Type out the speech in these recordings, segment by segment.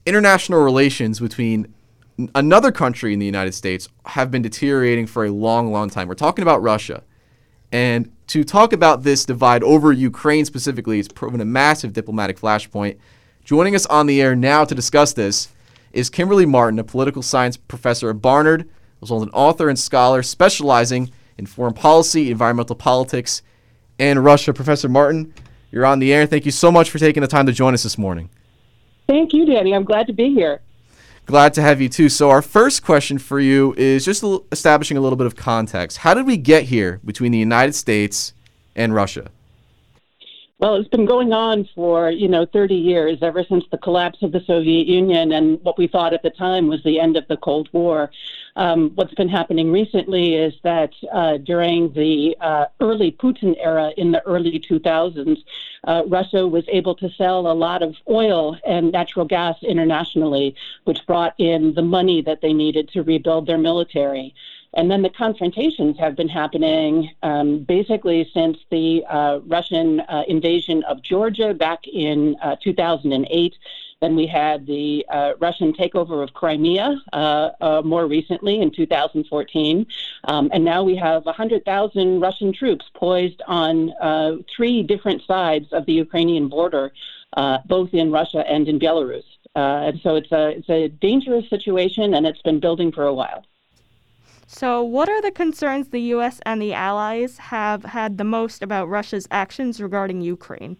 international relations between another country in the United States have been deteriorating for a long, long time. We're talking about Russia. And to talk about this divide over Ukraine specifically, it's proven a massive diplomatic flashpoint. Joining us on the air now to discuss this is Kimberly Martin, a political science professor at Barnard, as well as an author and scholar specializing in foreign policy, environmental politics, and Russia. Professor Martin, you're on the air. Thank you so much for taking the time to join us this morning. Thank you, Danny. I'm glad to be here. Glad to have you too. So our first question for you is just establishing a little bit of context. How did we get here between the United States and Russia? Well, it's been going on for, 30 years, ever since the collapse of the Soviet Union and what we thought at the time was the end of the Cold War. What's been happening recently is that during the early Putin era in the early 2000s, Russia was able to sell a lot of oil and natural gas internationally, which brought in the money that they needed to rebuild their military. And then the confrontations have been happening basically since the Russian invasion of Georgia back in 2008. Then we had the Russian takeover of Crimea more recently in 2014. And now we have 100,000 Russian troops poised on three different sides of the Ukrainian border, both in Russia and in Belarus. And so it's a dangerous situation, and it's been building for a while. So what are the concerns the U.S. and the allies have had the most about Russia's actions regarding Ukraine?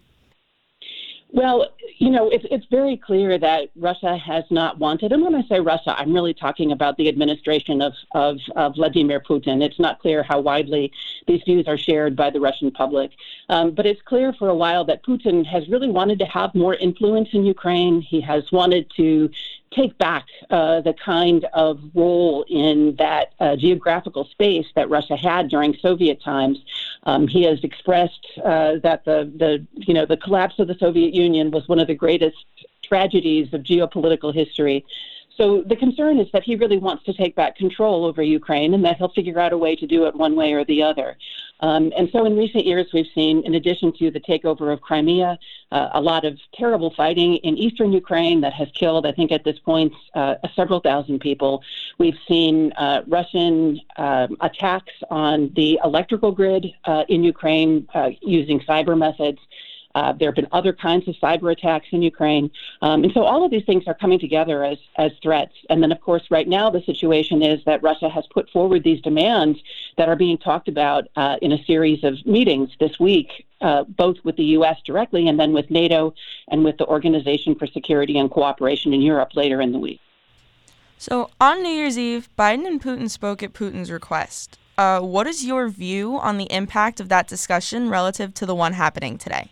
Well, it's very clear that Russia has not wanted, and when I say Russia, I'm really talking about the administration of Vladimir Putin. It's not clear how widely these views are shared by the Russian public. But it's clear for a while that Putin has really wanted to have more influence in Ukraine. He has wanted to take back the kind of role in that geographical space that Russia had during Soviet times. He has expressed that the collapse of the Soviet Union was one of the greatest tragedies of geopolitical history. So the concern is that he really wants to take back control over Ukraine and that he'll figure out a way to do it one way or the other. And so in recent years, we've seen, in addition to the takeover of Crimea, a lot of terrible fighting in eastern Ukraine that has killed, I think at this point, several thousand people. We've seen Russian attacks on the electrical grid in Ukraine using cyber methods. There have been other kinds of cyber attacks in Ukraine. And so all of these things are coming together as threats. And then, of course, right now the situation is that Russia has put forward these demands that are being talked about in a series of meetings this week, both with the U.S. directly and then with NATO and with the Organization for Security and Cooperation in Europe later in the week. So on New Year's Eve, Biden and Putin spoke at Putin's request. What is your view on the impact of that discussion relative to the one happening today?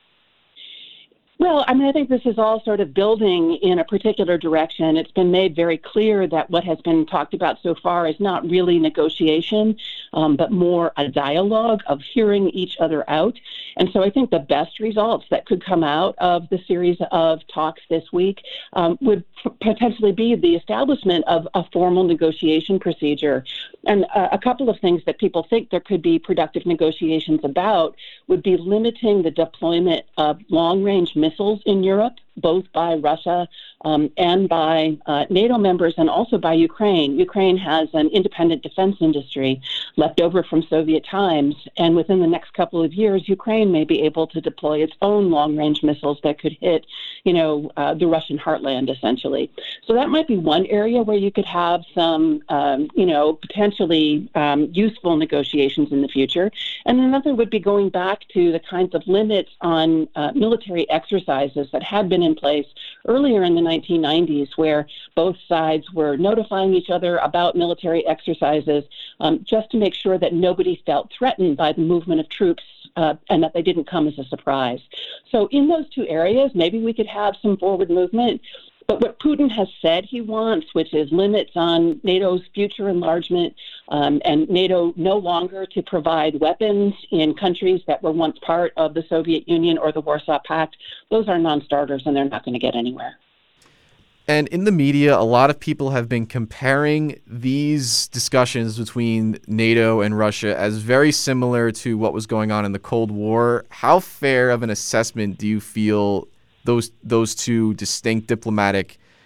Well, I think this is all sort of building in a particular direction. It's been made very clear that what has been talked about so far is not really negotiation, but more a dialogue of hearing each other out. And so I think the best results that could come out of the series of talks this week would potentially be the establishment of a formal negotiation procedure. And a couple of things that people think there could be productive negotiations about would be limiting the deployment of long-range missiles in Europe, both by Russia and by NATO members and also by Ukraine. Ukraine has an independent defense industry left over from Soviet times, and within the next couple of years, Ukraine may be able to deploy its own long-range missiles that could hit, the Russian heartland, essentially. So that might be one area where you could have some, potentially useful negotiations in the future. And another would be going back to the kinds of limits on military exercises that had been in place earlier in the 1990s, where both sides were notifying each other about military exercises just to make sure that nobody felt threatened by the movement of troops and that they didn't come as a surprise. So in those two areas, maybe we could have some forward movement. But what Putin has said he wants, which is limits on NATO's future enlargement and NATO no longer to provide weapons in countries that were once part of the Soviet Union or the Warsaw Pact, those are non-starters and they're not going to get anywhere. And in the media, a lot of people have been comparing these discussions between NATO and Russia as very similar to what was going on in the Cold War. How fair of an assessment do you feel those two distinct diplomatic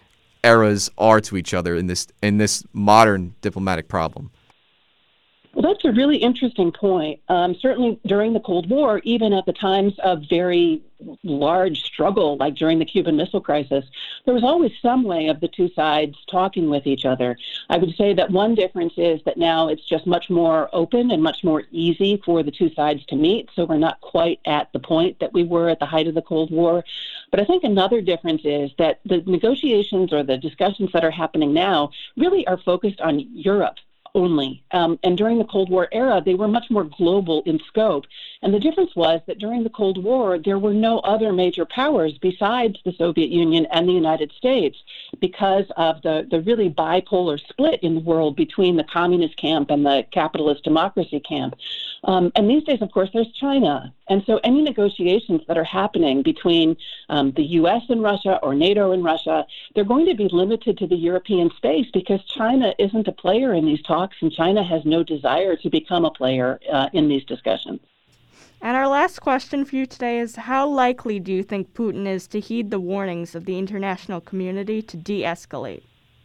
eras are to each other in this modern diplomatic problem? Well, that's a really interesting point. Certainly during the Cold War, even at the times of very large struggle, like during the Cuban Missile Crisis, there was always some way of the two sides talking with each other. I would say that one difference is that now it's just much more open and much more easy for the two sides to meet, so we're not quite at the point that we were at the height of the Cold War. But I think another difference is that the negotiations or the discussions that are happening now really are focused on Europe only. And during the Cold War era, they were much more global in scope. And the difference was that during the Cold War, there were no other major powers besides the Soviet Union and the United States because of the really bipolar split in the world between the communist camp and the capitalist democracy camp. And these days, of course, there's China. And so any negotiations that are happening between the U.S. and Russia or NATO and Russia, they're going to be limited to the European space because China isn't a player in these talks, and China has no desire to become a player in these discussions. And our last question for you today is, how likely do you think Putin is to heed the warnings of the international community to de-escalate?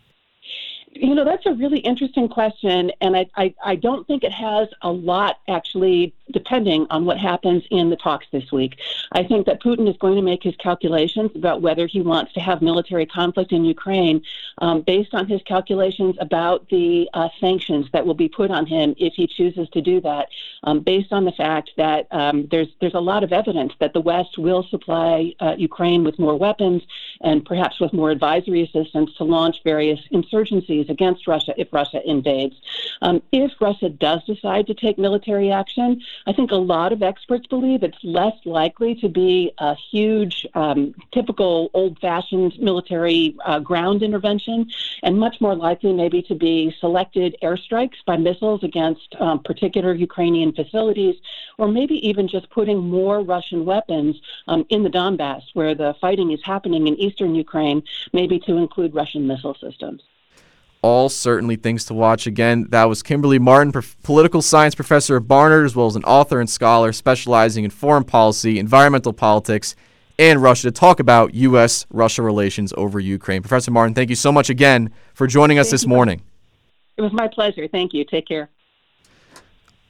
You know, that's a really interesting question, and I don't think it has a lot, actually, depending on what happens in the talks this week. I think that Putin is going to make his calculations about whether he wants to have military conflict in Ukraine based on his calculations about the sanctions that will be put on him if he chooses to do that, based on the fact that there's a lot of evidence that the West will supply Ukraine with more weapons and perhaps with more advisory assistance to launch various insurgencies against Russia if Russia invades. If Russia does decide to take military action, I think a lot of experts believe it's less likely to be a huge, typical old-fashioned military ground intervention, and much more likely maybe to be selected airstrikes by missiles against particular Ukrainian facilities, or maybe even just putting more Russian weapons in the Donbass, where the fighting is happening in eastern Ukraine, maybe to include Russian missile systems. All certainly things to watch. Again, that was Kimberly Martin, political science professor at Barnard, as well as an author and scholar specializing in foreign policy, environmental politics, and Russia, to talk about U.S.-Russia relations over Ukraine. Professor Martin, thank you so much again for joining us this morning. It was my pleasure. Thank you. Take care.